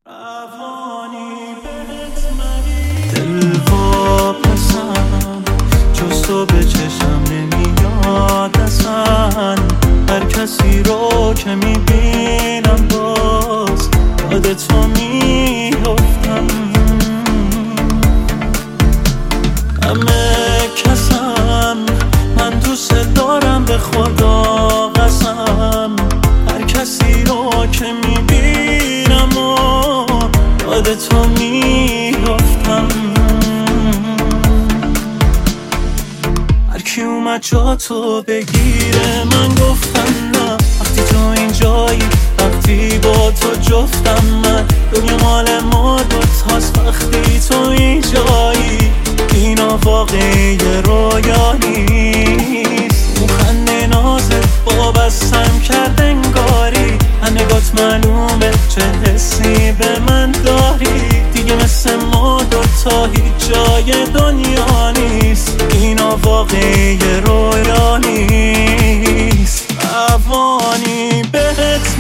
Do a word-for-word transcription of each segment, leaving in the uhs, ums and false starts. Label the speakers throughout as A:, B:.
A: دل واپسم جز تو به چشم نمیاد اصلا. هر کسی رو که میبینم باز یاد تو میافتم. همه کسم من دوست دارم به خدا قسم. هر کسی رو که میبینم و یاد تو میافتم. هر کی اومد جا تو بگیره من گفتم نه. وقتی تو اینجایی وقتی با تو جفتم من. دنیا مال ما دوتاست وقتی تو اینجایی. اینا واقعی رویا نیست. اون خنده نازت با بسم کرد انگاری. نگات معلومه چه حسی به من داری. دیگه مثل ما دوتا هیچ جای دنیا نیست. اینا واقعی رویا نیست. اوانی بهت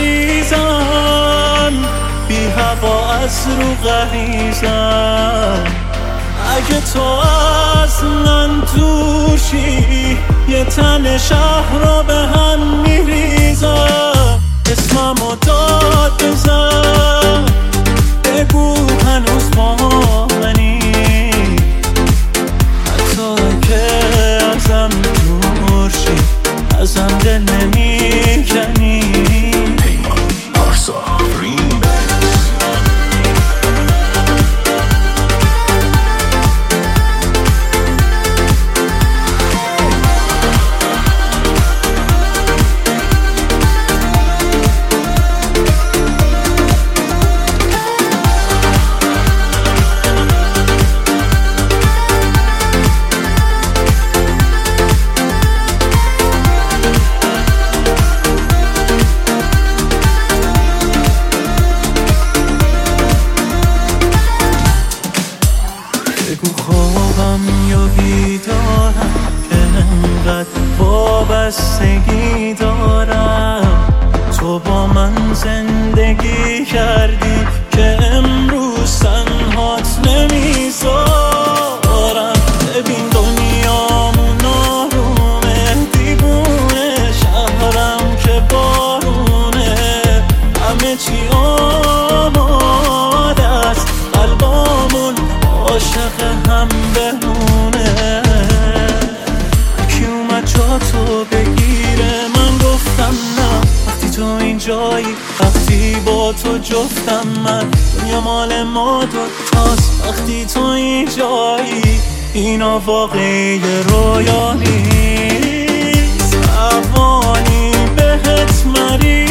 A: مریضم بی هوا از رو غریزم. اگه تو از من دوشی یه تن شهر رو به هم میریزم. اسممو داد بزن بگو هنوز با منی. حتی که ازم دور شی ازم دل نمیکنی.
B: پیمان پارسا
A: بگو خوابم یا بیدارم که انقدر وابستگی دارم. تو با من زندگی کردی که امروز تنهات نمیذارم. ببین دنیامون آرومه دیوونه شهرم که بارونه. همه چی آماده است قلبامون عاشق هم بمونه. کی اومد جا تو بگیره من گفتم نه. وقتی تو اینجایی وقتی با تو جفتم من. دنیا مال ما دوتاست وقتی تو اینجایی. اینا واقعی رویا نیست. اوانی بهت مریضم